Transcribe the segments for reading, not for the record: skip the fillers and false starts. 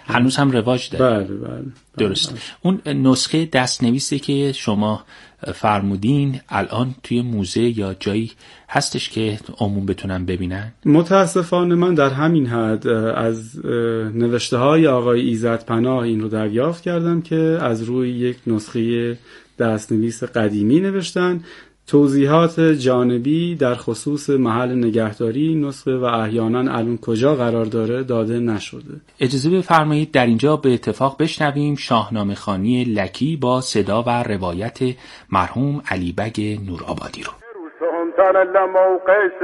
هنوز هم رواج داره. بله. درست. اون نسخه دستنویسی که شما فرمودین الان توی موزه یا جایی هستش که عموم بتونن ببینن؟ متاسفانه من در همین حد از نوشته های آقای ایزدپناه این رو دریافت کردم که از روی یک نسخه دستنویس قدیمی نوشتن. توضیحات جانبی در خصوص محل نگهداری نسخه و احیانا الان کجا قرار داره داده نشده. اجازه بفرمایید در اینجا به اتفاق بشنویم شاهنامه خوانی لکی با صدا و روایت مرحوم علیبگ نورآبادی رو. سهمتن لموقش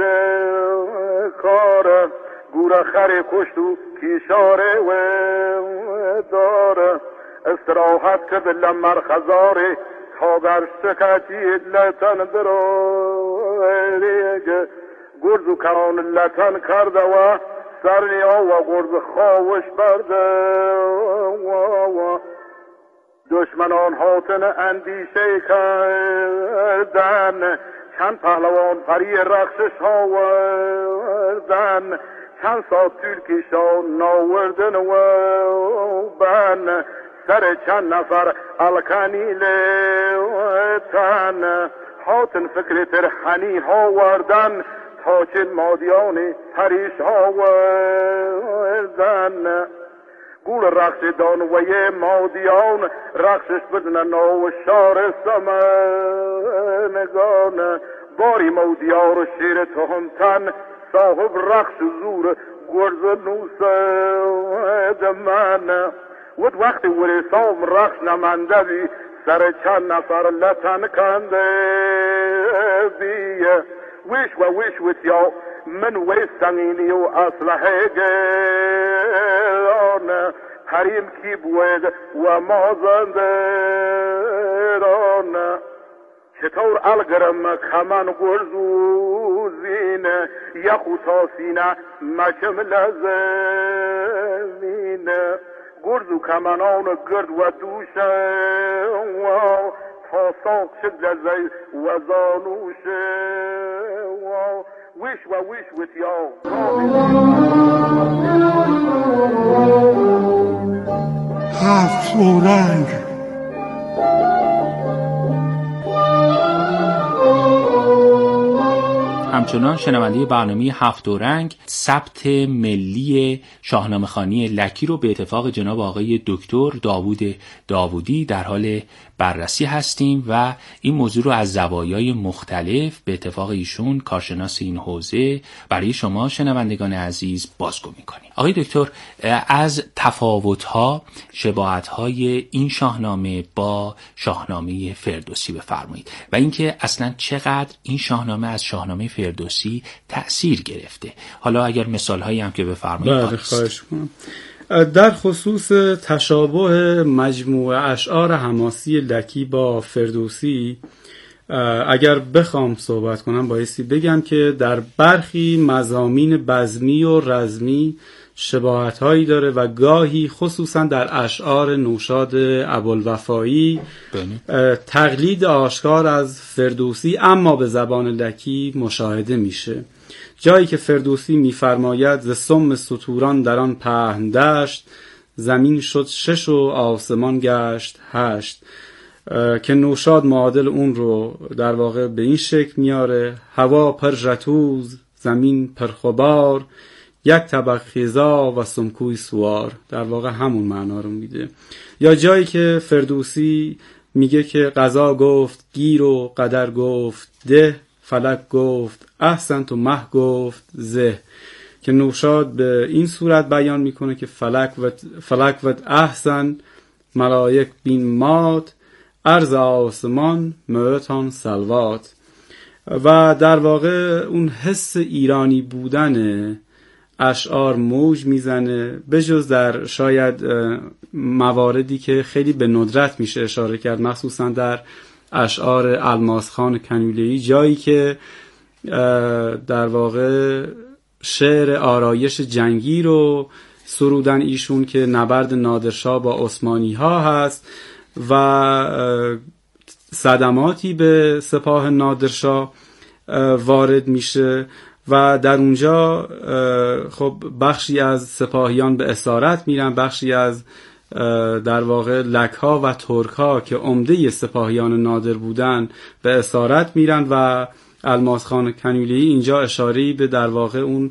کار گوره خری کشت و کیشاره و داره استراحت که بلن مرخزاره تا در شکتی لطن دراریگه گرز و کران لطن کرده و سرنیا و گرز خواهش برده و دشمنان حاطن اندیشه کردن چند پهلوان پری رخشش آوردن چند ساعت ترکیشان ناوردن و بن سر چند نفر الکانی لیتن حاطن فکر ترحنی آوردن تا چند مادیانی پریش آوردن گول رخش دانوی مادیان رخشش بدن نو شار سمنگان باری مودیار و شیر تهمتن صاحب رخش زور گرز نوسه دمن ود وقتی وری سام رخش نمنده بی سر چند نفر لطن کنده بیه ویش و ویش ویتیا من وی سنگینی و اسلحه گرانه حریم کی بوید و مازنده رانه چطور الگرم کمان گرزوزینه یخو تاسینه مکم لزمینه گرزو کمانان گرد و دوشه و تا ساق شد لزی و زانوشه و ویش و ویش ویتیا هفت رنگ همچنان شنونده برنامه هفت رنگ ثبت ملی شاهنامه خوانی لکی رو به اتفاق جناب آقای دکتر داوود داوودی در حال بررسی هستیم و این موضوع رو از زوایای مختلف به اتفاق ایشون کارشناس این حوزه برای شما شنوندگان عزیز بازگو می‌کنیم. آقای دکتر از تفاوت‌ها، شباهت‌های این شاهنامه با شاهنامه فردوسی بفرمایید و اینکه اصلاً چقدر این شاهنامه از شاهنامه فردوسی تأثیر گرفته. حالا اگر مثال‌هایی هم که بفرمایید. بله خواهش می‌کنم. در خصوص تشابه مجموعه اشعار حماسی لکی با فردوسی اگر بخوام صحبت کنم بایستی بگم که در برخی مضامین بزمی و رزمی شباهت‌هایی داره و گاهی خصوصا در اشعار نوشاد ابوالوفایی تقلید آشکار از فردوسی اما به زبان لکی مشاهده میشه. جایی که فردوسی می‌فرماید ز سم ستوران در آن پهن دشت زمین شد 6 و آسمان گشت 8 که نوشاد معادل اون رو در واقع به این شکل میاره هوا پر ژتوز زمین پر غبار یک طبق خیزا و سمکوی سوار، در واقع همون معنا رو میده. یا جایی که فردوسی میگه که قضا گفت گیر و قدر گفت ده فلک گفت احسن تو مه گفت زه، که نوشاد به این صورت بیان میکنه که فلک و احسن ملائک بین مات عرض آسمان موتان سلوات. و در واقع اون حس ایرانی بودن اشعار موج میزنه، بجز در شاید مواردی که خیلی به ندرت میشه اشاره کرد، مخصوصا در اشعار الماس خان کنیولی‌ای، جایی که در واقع شعر آرایش جنگی رو سرودن ایشون که نبرد نادرشاه با عثمانی ها هست و صدماتی به سپاه نادرشاه وارد میشه و در اونجا خب بخشی از سپاهیان به اسارت میرن، بخشی از در واقع لک‌ها و ترک‌ها که عمده سپاهیان نادر بودن به اسارت میرن و الماس خان کنیولی اینجا اشاره‌ای به در واقع اون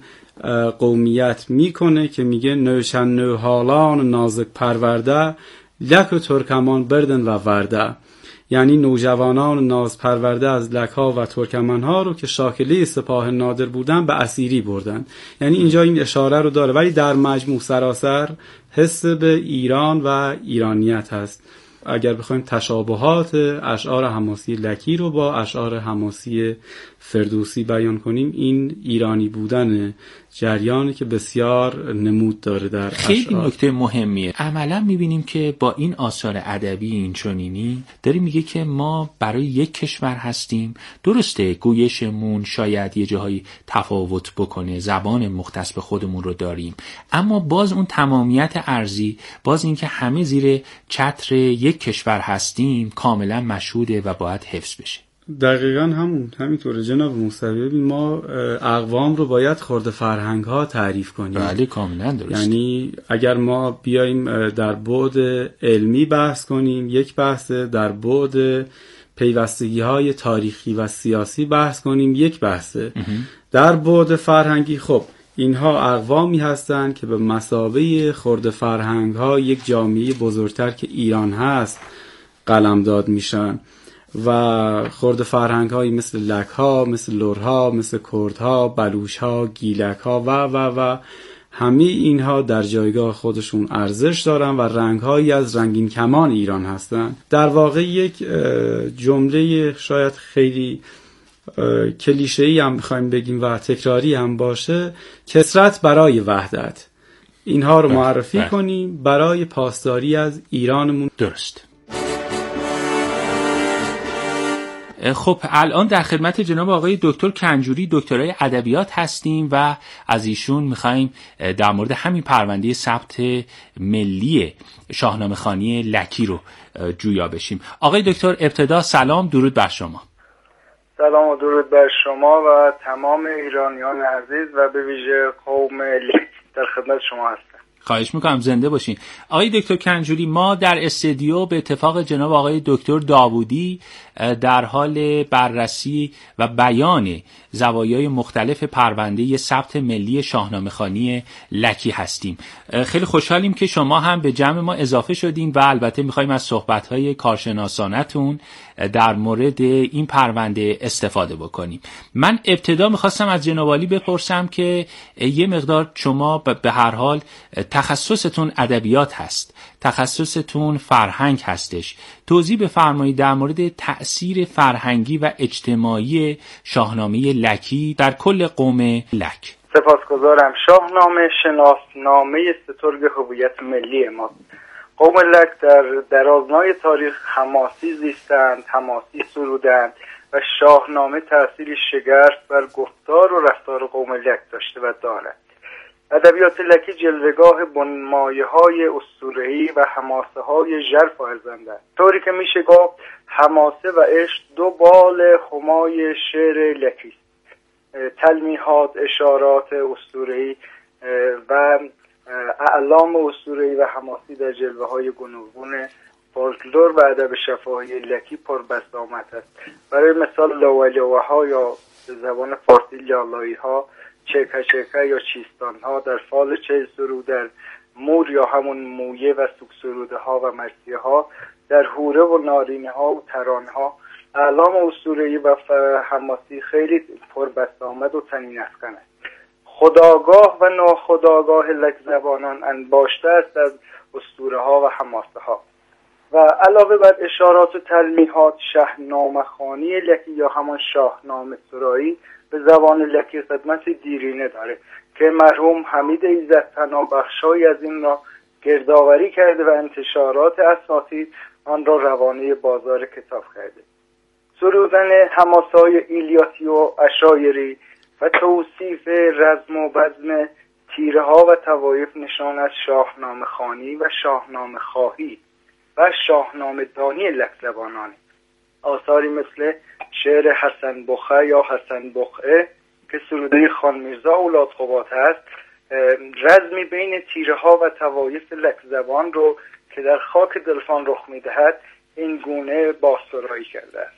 قومیت میکنه که میگه نوشن نوحالان نازک پرورده لک و ترکمان بردن و ورده، یعنی نوجوانان ناز پرورده از لک‌ها و ترکمن‌ها رو که شاکله سپاه نادر بودن به اسیری بردن. یعنی اینجا این اشاره رو داره، ولی در مجموع سراسر حس به ایران و ایرانیت هست. اگر بخوایم تشابهات اشعار حماسی لکی رو با اشعار حماسی فردوسی بیان کنیم، این ایرانی بودن جریانی که بسیار نمود داره در خیلی اشعار. نکته مهمیه. عملا میبینیم که با این آثار ادبی اینچنینی داره میگه که ما برای یک کشور هستیم. درسته گویشمون شاید یه جاهایی تفاوت بکنه، زبان مختص به خودمون رو داریم، اما باز اون تمامیت ارضی، باز این که همه زیر چتر یک کشور هستیم کاملا مشهوده و باید حفظ بشه. دقیقاً همینطوره جناب موسوی. ما اقوام رو باید خرده فرهنگ ها تعریف کنیم. بله کاملا درست. یعنی اگر ما بیاییم در بعد علمی بحث کنیم یک بحث، در بعد پیوستگی های تاریخی و سیاسی بحث کنیم یک بحثه، در بعد فرهنگی خب اینها اقوامی هستند که به مثابه خرده فرهنگ ها یک جامعه بزرگتر که ایران هست قلمداد میشن و خرده فرهنگ هایی مثل لک ها، مثل لرها، مثل کرد ها، بلوچ ها، گیلک ها و همه اینها در جایگاه خودشون ارزش دارن و رنگ هایی از رنگین کمان ایران هستن. در واقع یک جمله شاید خیلی کلیشه‌ای هم بخوایم بگیم و تکراری هم باشه، کثرت برای وحدت، اینها رو معرفی کنیم برای پاسداری از ایرانمون. درست. خب الان در خدمت جناب آقای دکتر کنجوری، دکترای ادبیات هستیم و از ایشون می‌خوایم در مورد همین پرونده ثبت ملی شاهنامه خوانی لکی رو جویا بشیم. آقای دکتر ابتدا سلام، درود بر شما. سلام و درود بر شما و تمام ایرانیان عزیز و به ویژه قوم لک در خدمت شما هستم. خواهش میکنم، زنده باشین. آقای دکتر کنجوری، ما در استودیو به اتفاق جناب آقای دکتر داوودی در حال بررسی و بیان زوایای مختلف پرونده ثبت ملی شاهنامه خوانی لکی هستیم. خیلی خوشحالیم که شما هم به جمع ما اضافه شدین و البته میخوایم از صحبت‌های کارشناسانتون در مورد این پرونده استفاده بکنیم. من ابتدا میخواستم از جناب عالی بپرسم که یه مقدار شما به هر حال تخصصتون ادبیات هست، تخصصتون فرهنگ هستش، توضیح بفرمایید در مورد تأثیر فرهنگی و اجتماعی شاهنامه لکی در کل قوم لک. سپاسگزارم. شاهنامه شناسنامه سترگ هویت ملی ماست. قوم لک در درازنای تاریخ حماسی زیستند، حماسی سرودند و شاهنامه تأثیری شگرف بر گفتار و رفتار قوم لک داشته و دارد. ادبیات لکی جلوه‌گاه بنمایه‌های اسطوره‌ای و حماسه‌های ژرف و ارزنده، طوری که میشه گفت حماسه و عشق دو بال همای شعر لکی است. تلمیحات، اشارات اسطوره‌ای و اعلام اسطوره‌ای و حماسی در جلوه‌های گوناگون فولکلور و ادب شفاهی لکی پربسامد است. برای مثال لاولوها یا به زبان فارسی لالایی‌ها، چکه چکه یا چیستان ها، در فال چهل سرود، در مور یا همون مویه و سوک سروده ها و مرثیه ها، در هوره و نارینه ها و ترانه ها، اعلام اسطوره‌ای و حماسی خیلی پربسامد و طنین افکن است. خودآگاه و ناخودآگاه لک زبانان انباشته است از اسطوره ها و حماسه ها و علاوه بر اشارات و تلمیحات، شاهنامه خوانی لکی یا همان شاهنامه سرایی به زبان لکی خدمت دیرینه داره که مرحوم حمید ایزدتنا بخشایی از این را گردآوری کرده و انتشارات اساتید آن را روانه بازار کتاب کرده. سرودن حماسه‌های ایلیاتی و عشایری و توصیف رزم و بزم تیره ها و طوایف نشان از شاهنامه خوانی و شاهنامه خواهی و شاهنامه دانی لک زبانان. آثاری مثل شعر حسن بخه یا حسن بخه که سروده خان میرزا اولاد قبات هست، رزمی بین تیره ها و طوایف لکزبان رو که در خاک دلفان رخ میدهد این گونه بازسرایی کرده است: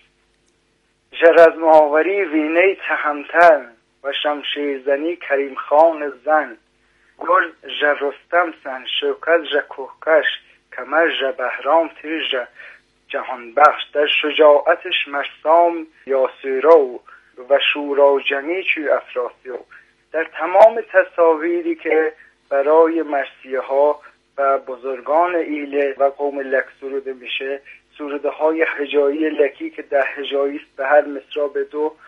رزم آوری وینه تهمتن و شمشیر زنی کریم خان زن، گل رستم سن شوکت کوهکش کمر بهرام تیر جهان بخش، در شجاعتش مرسام یاسیرو و شوراجنی چوی افراسیو. در تمام تصاویری که برای مرثیه ها و بزرگان ایله و قوم لک سروده میشه، سروده های هجایی لکی که 10 هجایی است، به هر مصرع به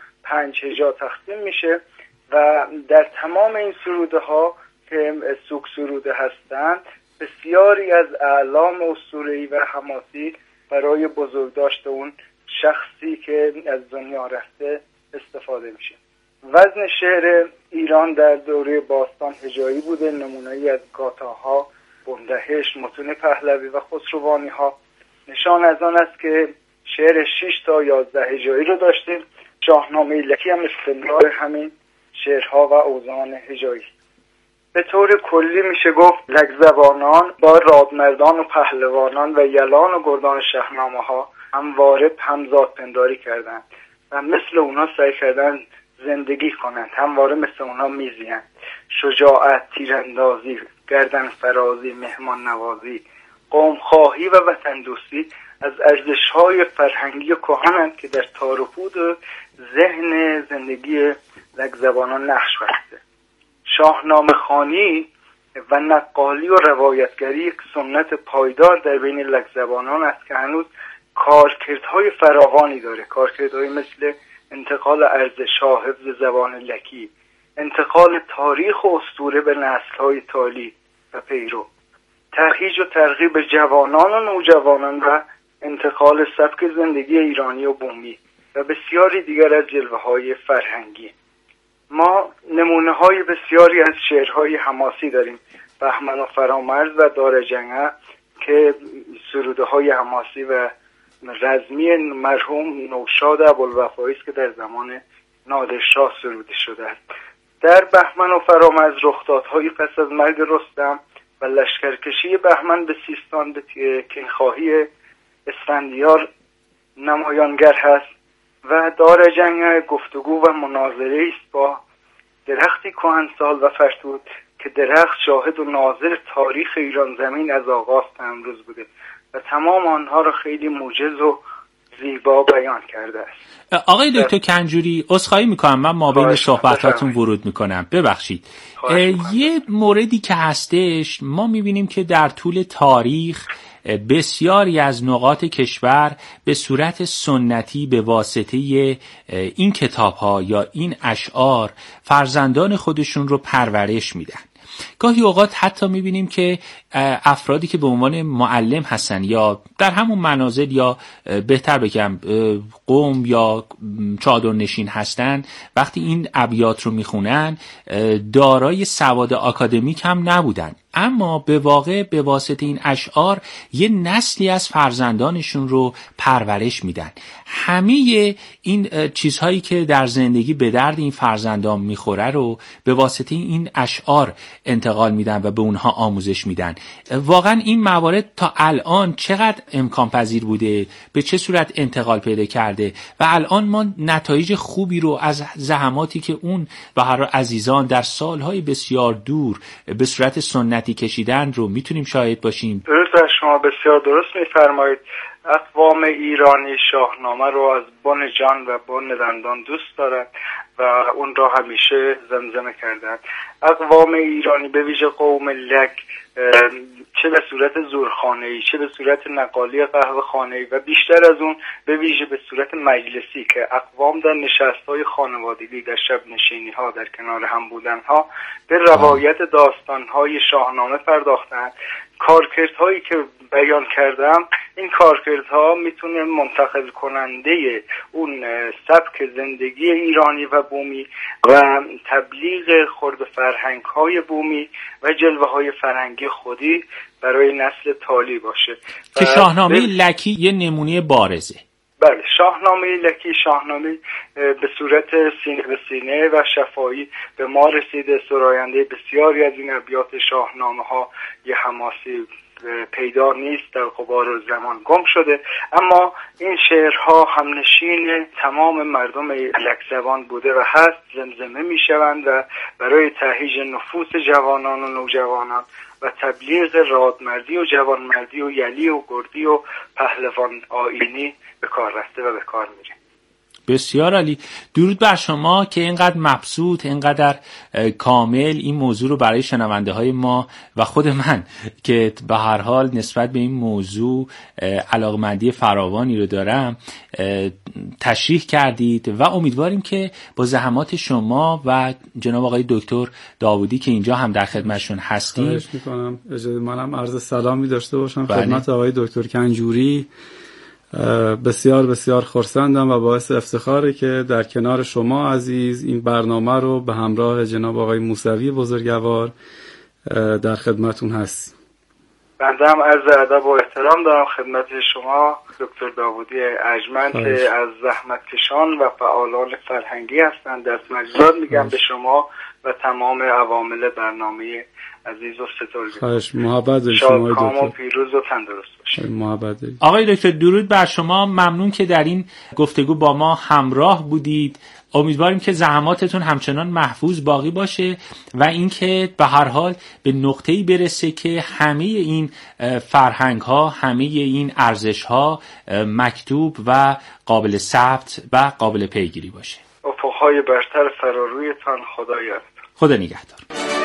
5 هجا تقسیم میشه و در تمام این سروده ها که سوک سروده هستند بسیاری از اعلام اسطوره‌ای و حماسی برای بزرگداشت اون شخصی که از دنیا رفته استفاده میشه. وزن شعر ایران در دوره باستان هجایی بوده. نمونه‌ای از گاتاها، بندهش، متون پهلوی و خسروانی ها نشان از آن است که شعر 6 تا 11 هجایی رو داشتیم. شاهنامه لکی هم استمرار همین شعرها و اوزان هجایی. به طور کلی میشه گفت لک زبانان با رادمردان و پهلوانان و یلان و گردان شاهنامه ها همواره همزاد پنداری کردند و مثل اونا سعی کردن زندگی کنند، همواره مثل اونا میزیند. شجاعت، تیراندازی، گردن فرازی، مهمان نوازی، قوم خواهی و وطن دوستی از ارزش‌های فرهنگی کهنند که در تار و پود ذهن زندگی لک زبانان نقش بسته. شاهنامه خوانی و نقالی و روایتگری یک سنت پایدار در بین لک زبانان است که هنوز کارکردهای فراوانی داره. کارکردهای مثل انتقال ارزش‌ها، حفظ زبان لکی، انتقال تاریخ و اسطوره به نسل‌های تالی و پیرو، ترویج و ترغیب جوانان و نوجوانان و انتقال سبک زندگی ایرانی و بومی و بسیاری دیگر از جلوه‌های فرهنگی. ما نمونه‌های بسیاری از شعرهای حماسی داریم. بهمن و فرامرز و دارجنگه که سروده‌های حماسی و رزمی مرحوم نوشاد ابوالوفایی است که در زمان نادرشاه سروده شده است. در بهمن و فرامرز رخدادهای پس از مرگ رستم و لشکرکشی بهمن به سیستان به کینخواهی اسفندیار نمایانگر هست و دارجنگ گفتگو و مناظره است با درختی کهنسال و فرتود که درخت شاهد و ناظر تاریخ ایران زمین از آغاز تا امروز بوده و تمام آنها را خیلی موجز و زیبا بیان کرده است. آقای دکتر کنجوری، عذرخواهی میکنم من مابین صحبتاتون ورود میکنم، ببخشید. یه موردی که هستش، ما میبینیم که در طول تاریخ بسیاری از نقاط کشور به صورت سنتی به واسطه این کتاب‌ها یا این اشعار فرزندان خودشون رو پرورش میدن. گاهی اوقات حتی میبینیم که افرادی که به عنوان معلم هستن یا در همون منازل یا بهتر بگم قوم یا چادرنشین هستن، وقتی این ابیات رو میخونن دارای سواد آکادمیک هم نبودن، اما به واقع به واسطه این اشعار یه نسلی از فرزندانشون رو پرورش میدن. همه این چیزهایی که در زندگی به درد این فرزندان میخوره رو به واسطه این اشعار انتقال میدن و به اونها آموزش میدن. واقعا این موارد تا الان چقدر امکان پذیر بوده، به چه صورت انتقال پیدا کرده و الان ما نتایج خوبی رو از زحماتی که اون و هر عزیزان در سالهای بسیار دور به صورت سنتی کشیدن رو میتونیم شاهد باشیم. درست، شما بسیار درست میفرمایید. اقوام ایرانی شاهنامه رو از بن جان و بن دندان دوست دارند و اون را همیشه زمزمه کردند. اقوام ایرانی به ویژه قوم لک چه به صورت زورخانه‌ای چه به صورت نقالی قهوه خانه‌ای و بیشتر از اون به ویژه به صورت مجلسی که اقوام در نشست‌های خانوادگی در شب نشینی‌ها در کنار هم بودن‌ها به روایت داستان‌های شاهنامه پرداختند. کارکردهایی که بیان کردم، این کارکردها میتونه منتقل کننده اون سبک زندگی ایرانی و بومی و تبلیغ خرد فرهنگ‌های بومی و جلوه‌های فرهنگی خودی برای نسل تالی باشه که شاهنامه لکی یه نمونه بارزه. بله، شاهنامه لکی شاهنامه به صورت سینه به سینه و شفاهی به ما رسیده. سراینده بسیاری از این ابیات شاهنامه ها یه حماسی پیدا نیست، در غبار زمان گم شده، اما این شعرها همنشین تمام مردم لک زبان بوده و هست، زمزمه می شوند و برای تهییج نفوس جوانان و نوجوانان و تبلیغ رادمردی و جوانمردی و یلی و گردی و پهلوان آیینی به کار رفته و به کار میره. بسیار عالی. درود بر شما که اینقدر مبسوط، اینقدر کامل این موضوع رو برای شنونده های ما و خود من که به هر حال نسبت به این موضوع علاقمندی فراوانی رو دارم تشریح کردید و امیدواریم که با زحمات شما و جناب آقای دکتر داوودی که اینجا هم در خدمتشون هستیم. خواهش میکنم اجازه منم عرض سلامی داشته باشم خدمت آقای دکتر کنجوری. بسیار بسیار خرسندم و باعث افتخاره که در کنار شما عزیز این برنامه رو به همراه جناب آقای موسوی بزرگوار در خدمتون هستیم. بنده هم عرض ادب و احترام دارم خدمت شما دکتر داوودی ارجمند که از زحمتکشان و فعالان فرهنگی هستند. دست مجزاد میگم به شما و تمام عوامل برنامه عزیز و ستارگی. خواهش محبت دارید شما دکتر. شاد و پیروز و تندرست باشید. محبت دارید. آقای دکتر درود بر شما. ممنون که در این گفتگو با ما همراه بودید. امیدواریم که زحماتتون همچنان محفوظ باقی باشه و اینکه به هر حال به نقطه‌ای برسه که همه این فرهنگ‌ها، همه این ارزش‌ها مکتوب و قابل ثبت و قابل پیگیری باشه. افق‌های برتر فرارویتان. خدا یارتون. خدا نگهدار.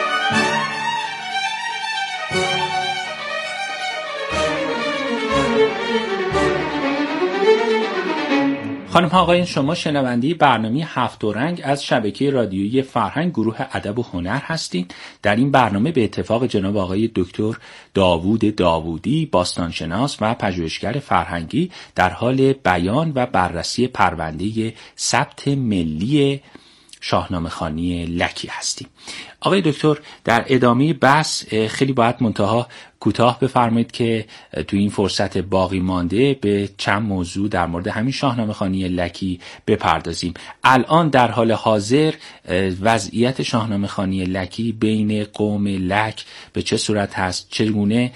خانم ها آقایان، شما شنونده برنامه هفت و رنگ از شبکه رادیویی فرهنگ گروه ادب و هنر هستید. در این برنامه به اتفاق جناب آقای دکتر داوود داوودی، باستانشناس و پژوهشگر فرهنگی، در حال بیان و بررسی پرونده ثبت ملی شاهنامه‌خوانی لکی هستیم. آقای دکتر در ادامه بحث خیلی باید منتها کوتاه بفرمایید که تو این فرصت باقی مانده به چند موضوع در مورد همین شاهنامه‌خوانی لکی بپردازیم. الان در حال حاضر وضعیت شاهنامه‌خوانی لکی بین قوم لک به چه صورت هست؟ چگونه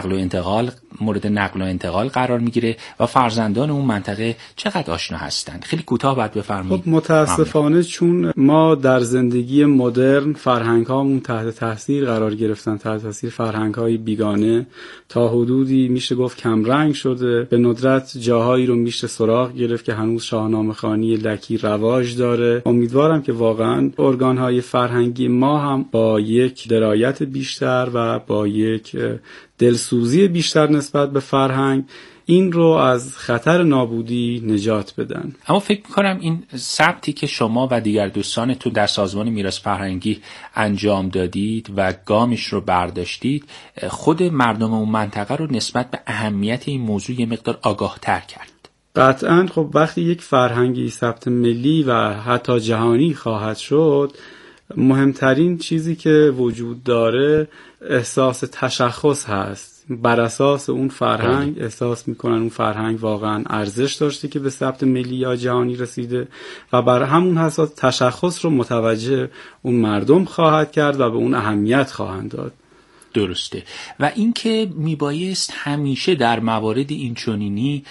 مورد نقل و انتقال قرار میگیره و فرزندان اون منطقه چقدر آشنا هستند؟ خیلی کوتاه باید بفرمایید. خب متاسفانه چون ما در زندگی مدرن فرهنگ‌هامون تحت تاثیر قرار گرفتن، تحت تاثیر فرهنگ‌های بیگانه، تا حدودی میشه گفت کم رنگ شده. به ندرت جاهایی رو میشه سراغ گرفت که هنوز شاهنامه‌خوانی لکی رواج داره. امیدوارم که واقعاً ارگان‌های فرهنگی ما هم با یک درایت بیشتر و با یک دلسوزی بیشتر نسبت به فرهنگ این رو از خطر نابودی نجات بدن. اما فکر می‌کنم این ثبتی که شما و دیگر دوستانتون در سازمان میراث فرهنگی انجام دادید و گامش رو برداشتید، خود مردم اون منطقه رو نسبت به اهمیت این موضوع یه مقدار آگاه‌تر کرد. قطعاً خب وقتی یک فرهنگی ثبت ملی و حتی جهانی خواهد شد، مهمترین چیزی که وجود داره احساس تشخص هست. بر اساس اون فرهنگ احساس میکنن اون فرهنگ واقعا ارزش داشته که به ثبت ملی یا جهانی رسیده و بر همون اساس تشخص رو متوجه اون مردم خواهد کرد و به اون اهمیت خواهند داد. درسته. و اینکه میبایست همیشه در موارد اینچنینی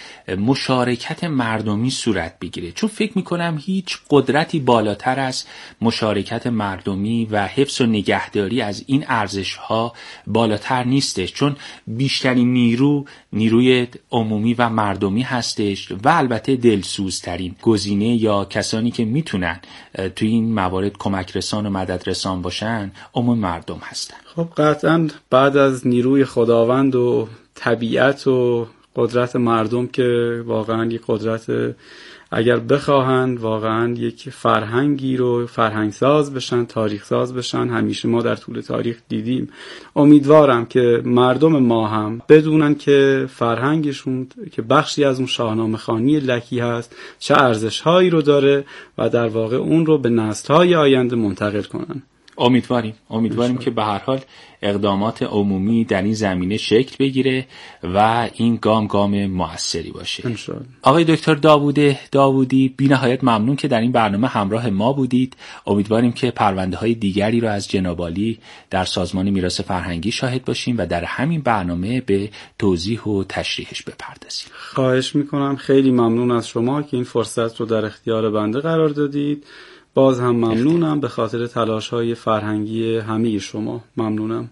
مشارکت مردمی صورت بگیره، چون فکر میکنم هیچ قدرتی بالاتر از مشارکت مردمی و حفظ و نگهداری از این ارزش‌ها بالاتر نیستش، چون بیشترین نیروی عمومی و مردمی هستش و البته دلسوزترین گزینه یا کسانی که میتونن توی این موارد کمک رسان و مدد رسان باشن عموم مردم هستن. خب قطعاً بعد از نیروی خداوند و طبیعت و قدرت مردم که واقعاً یک قدرت اگر بخواهند واقعاً یک فرهنگی رو فرهنگساز بشن، تاریخ ساز بشن، همیشه ما در طول تاریخ دیدیم. امیدوارم که مردم ما هم بدونن که فرهنگشون که بخشی از اون شاهنامه‌خوانی لکی هست چه ارزش‌هایی رو داره و در واقع اون رو به نسل‌های آینده منتقل کنن. امیدواریم که به هر حال اقدامات عمومی در این زمینه شکل بگیره و این گام موثری باشه. انشاءالله. آقای دکتر داوودی بی نهایت ممنون که در این برنامه همراه ما بودید. امیدواریم که پرونده‌های دیگری رو از جناب عالی در سازمان میراث فرهنگی شاهد باشیم و در همین برنامه به توضیح و تشریحش بپردازیم. خواهش میکنم. خیلی ممنون از شما که این فرصت رو در اختیار بنده قرار دادید. باز هم ممنونم به خاطر تلاش‌های فرهنگی همه شما. ممنونم.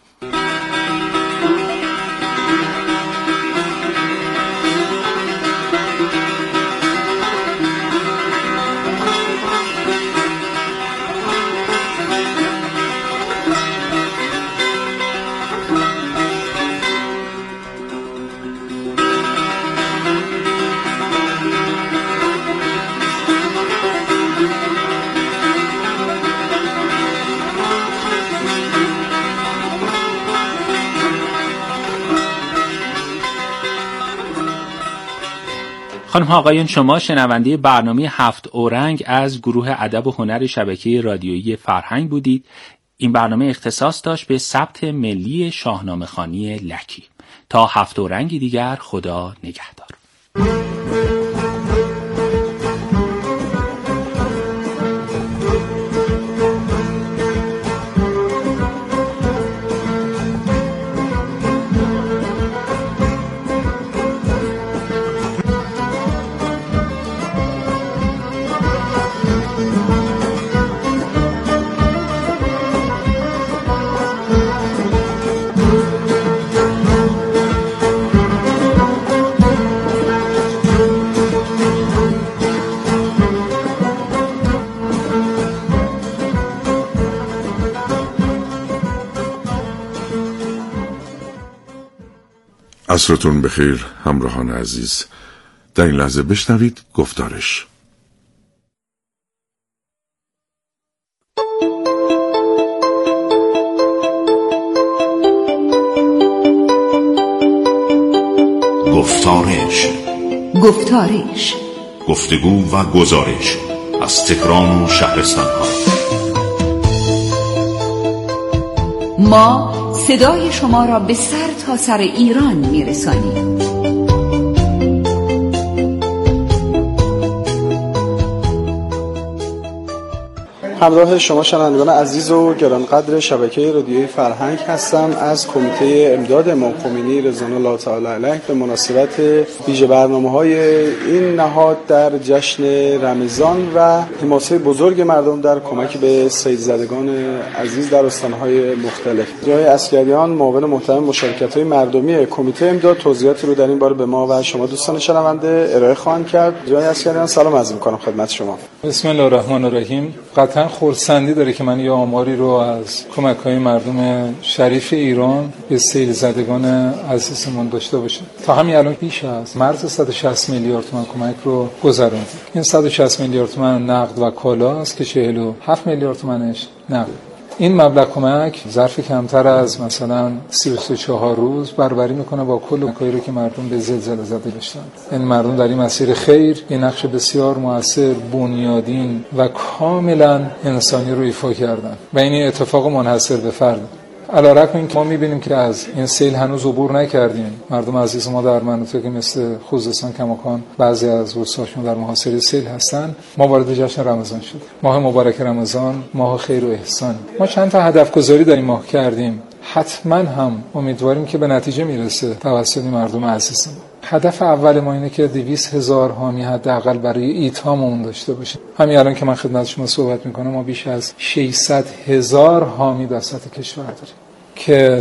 خانم ها آقایان، شما شنونده برنامه 7 اورنگ از گروه ادب و هنر شبکه رادیویی فرهنگ بودید. این برنامه اختصاص داشت به ثبت ملی شاهنامه‌خوانی لکی. تا 7 اورنگی دیگر، خدا نگهدار. عصرتون بخیر همراهان عزیز. در این لحظه بشنوید گفتارش. گفتارش گفتگو و گزارش از تهران و شهرستان‌ها. ما صدای شما را به سر تا سر ایران می‌رسانیم. همراه شما شنوندگان عزیز و گرانقدر شبکه رادیویی فرهنگ هستم از کمیته امداد امام خمینی رضوان الله تعالی علیه به مناسبت ویژه برنامه‌های این نهاد در جشن رمضان و حماسه بزرگ مردم در کمک به سیل‌زدگان عزیز در استان‌های مختلف. جای اسکریان معاون محترم مشارکت‌های مردمی کمیته امداد توضیحاتی رو در این باره به ما و شما دوستان شنونده ارائه خواهند کرد. جای اسکریان سلام عرض می‌کنم خدمت شما. بسم الله الرحمن الرحیم. قطعاً خرسندی داره که من یه آماری رو از کمک‌های مردم شریف ایران به سیل زدگان عزیزمون داشته باشم. تا همین الان بیش از مرز 160 میلیارد تومان کمک رو گذروندیم. این 160 میلیارد تومان نقد و کالا است که 47 میلیارد تومانش نقد. این مبلغ کمک ظرف کمتر از مثلا 34 روز برابری میکنه با کل کاری رو که مردم به زلزله زده داشتن. این مردم در این مسیر خیر این نقش بسیار مؤثر، بنیادین و کاملا انسانی رو ایفا کردن و این اتفاق منحصر به فرد. علیرغم اینکه ما می‌بینیم که از این سیل هنوز عبور نکردیم، مردم عزیز ما در مناطقی مثل خوزستان، کماکان، بعضی از روستاهاشون در محاصره سیل هستن. ما وارد جشن رمضان شدیم. ماه مبارک رمضان ماه خیر و احسان. ما چند تا هدف گذاری در این ماه کردیم. حتما هم امیدواریم که به نتیجه میرسه توسط مردم عزیز ما. هدف اول ما اینه که 200,000 حامی حداقل برای ایتاممون داشته باشیم. همین الان که من خدمت شما صحبت میکنم ما بیش از 600,000 حامی در سطح کشور داریم که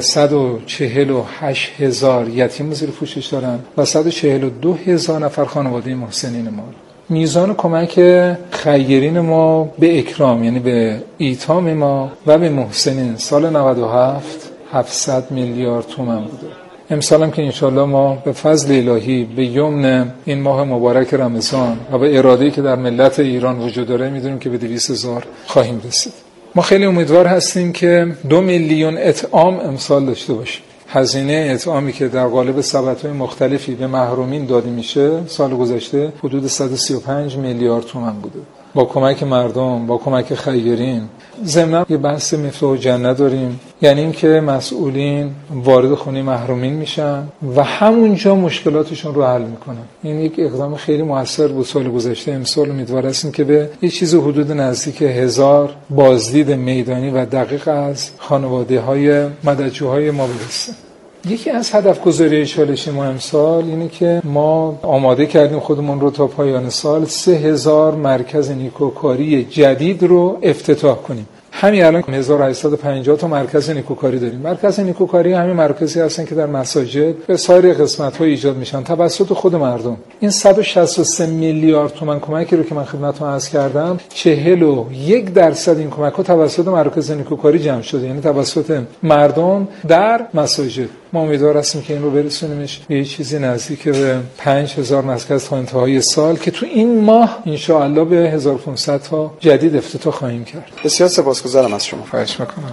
148,000 یتیم زیر پوشش دارن و 142,000 نفر خانواده محسنین ما. میزان کمک خیرین ما به اکرام یعنی به ایتام ما و به محسنین سال 97 700 میلیارد تومان بوده. امسال هم که انشالله ما به فضل الهی به یمن این ماه مبارک رمضان و به اراده‌ای که در ملت ایران وجود داره میدونیم که به 200,000 خواهیم رسید. ما خیلی امیدوار هستیم که 2 میلیون اطعام امسال داشته باشیم. هزینه اطعامی که در قالب سبدهای مختلفی به محرومین داده میشه سال گذشته حدود 135 میلیارد تومان بوده. با کمک مردم، با کمک خیرین. ضمن یه بحث مفتاح جنت داریم، یعنی این که مسئولین وارد خونه محرومین میشن و همونجا مشکلاتشون رو حل میکنن. این یک اقدام خیلی موثر بود سال گذشته. امسال امیدوار هستیم که به یه چیز حدود نزدیک 1000 بازدید میدانی و دقیق از خانواده‌های مددجوهای ما برسه. یکی از هدفگذاری چالش ما امسال اینه که ما آماده کردیم خودمون رو تا پایان سال 3000 مرکز نیکوکاری جدید رو افتتاح کنیم. همین الان 1850 تا مرکز نیکوکاری داریم. مرکز نیکوکاری همین مرکزی هستن که در مساجد و سایر قسمت‌ها ایجاد میشن توسط خود مردم. این 163 میلیارد تومان کمکی رو که من خدمتتون عرض کردم، 41% این کمک‌ها توسط مرکز نیکوکاری جمع شده، یعنی توسط مردم در مساجد. ما امیدوار هستیم که این رو برسونیمش به یه چیزی نزدیک به 5000 مرکز تا انتهای سال که تو این ماه ان شاء الله به 1500 تا جدید افتتاح خواهیم کرد. بسیار سپاسگزارم از شما. خواهش می‌کنم.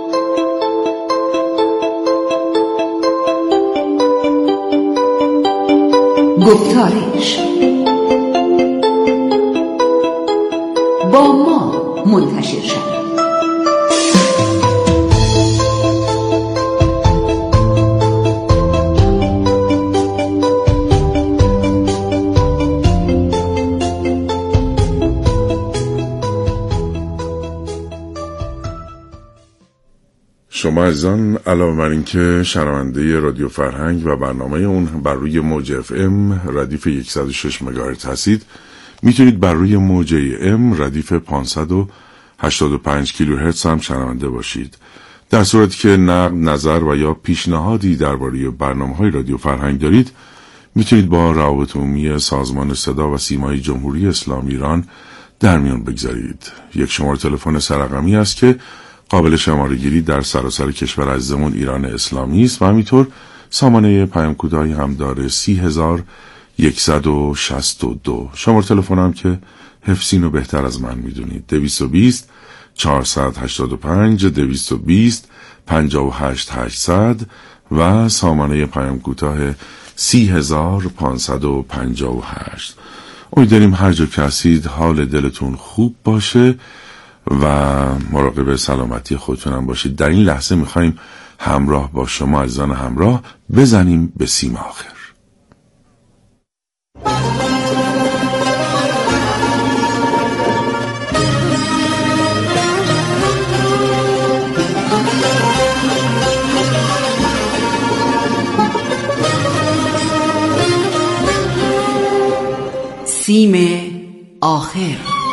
گفتارش با ما منتشر شد. شما عزیزان علاوه بر این که شنونده رادیو فرهنگ و برنامه اون بر روی موج FM ردیف 106 مگاهرتز هستید، میتونید بر روی موج AM ردیف 585 کیلوهرتز هم شنونده باشید. در صورتی که نقد، نظر و یا پیشنهادی درباره برنامه‌های رادیو فرهنگ دارید، میتونید با روابط عمومی سازمان صدا و سیمای جمهوری اسلامی ایران در میان بگذارید. یک شماره تلفن سررقمی است که قابل شماره گیری در سراسر کشور عزیزمون ایران اسلامی است و همینطور سامانه پیام کوتاهی هم داره 30162. شماره تلفن هم که حفظین و بهتر از من میدونید 220 485 220 58800 و سامانه پیام کوتاه 30558. امیدواریم هر جا که هستید حال دلتون خوب باشه و مراقب سلامتی خودتون هم باشید. در این لحظه میخوایم همراه با شما عزیزان همراه بزنیم به سیم آخر. سیم آخر.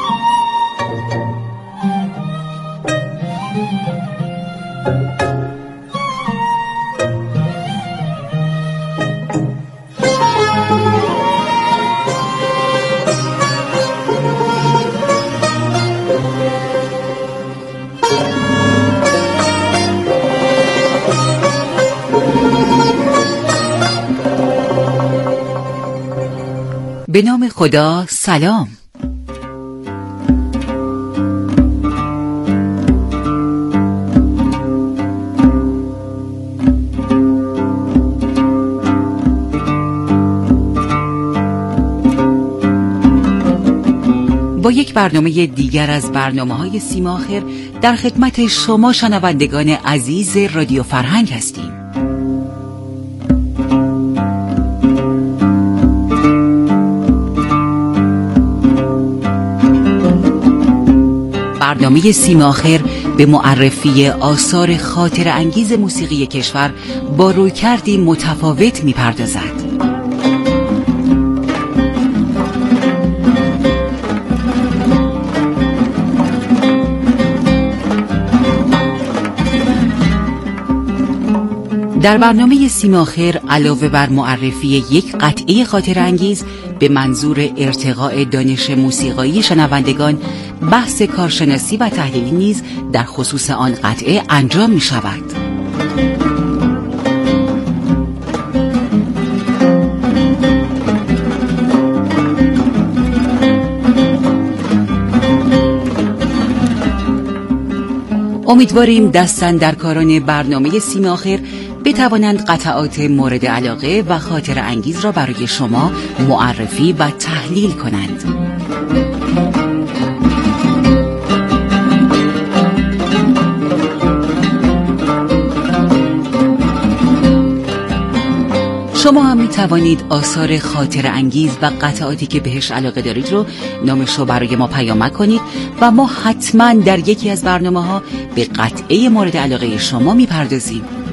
به نام خدا. سلام. با یک برنامه دیگر از برنامه‌های سیم آخر در خدمت شما شنوندگان عزیز رادیو فرهنگ هستیم. برنامه سیم آخر به معرفی آثار خاطر انگیز موسیقی کشور با رویکردی متفاوت می‌پردازد. در برنامه سیم آخر علاوه بر معرفی یک قطعه خاطر انگیز به منظور ارتقاء دانش موسیقایی شنوندگان، بحث کارشناسی و تحلیلی نیز در خصوص آن قطعه انجام می شود. امیدواریم دستاندرکاران برنامه سیم آخر بتوانند قطعات مورد علاقه و خاطر انگیز را برای شما معرفی و تحلیل کنند. شما هم می توانید آثار خاطره انگیز و قطعاتی که بهش علاقه دارید رو نامش رو برای ما پیام کنید و ما حتما در یکی از برنامه‌ها به قطعه مورد علاقه شما میپردازیم.